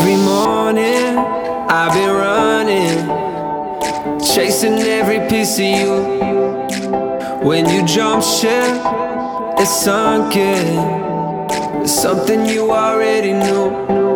Every morning I've been running, chasing every piece of you. When you jump ship, it's sunken. It's something you already knew.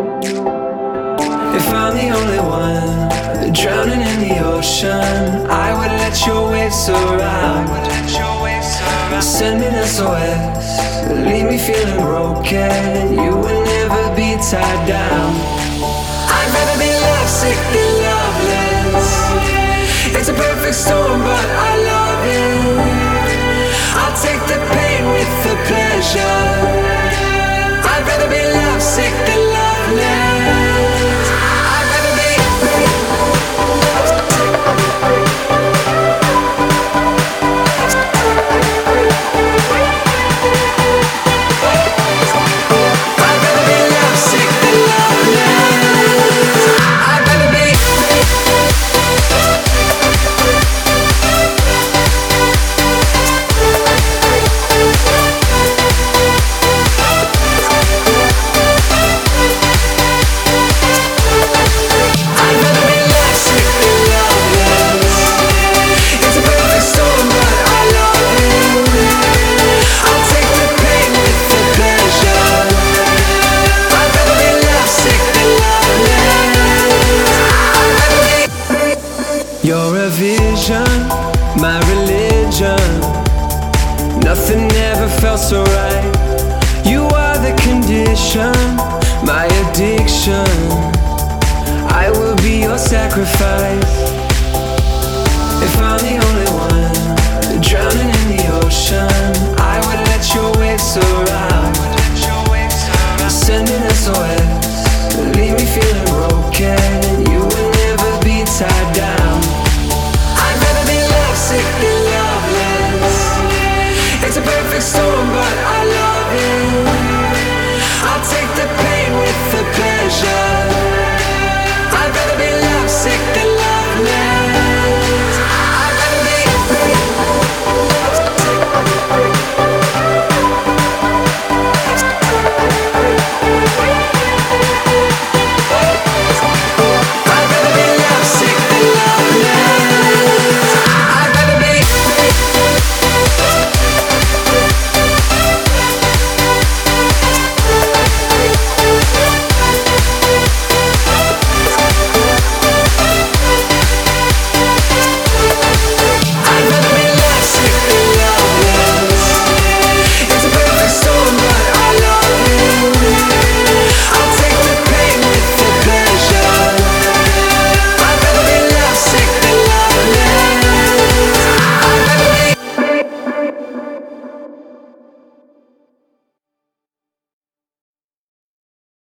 If I'm the only one drowning in the ocean, I would let your waves surround. Send me an SOS, leave me feeling broken. You will never be tied down. I'd rather be lovesick than loveless. It's a perfect storm, but I love it. I'll take the pain with the pleasure. I'd rather be lovesick than loveless. I'd rather be lovesick than loveless. I'd rather be You're a vision, my religion. Nothing ever felt so right. You are the condition, my addiction. I will be your sacrifice. If I'm the only one drowning in the ocean,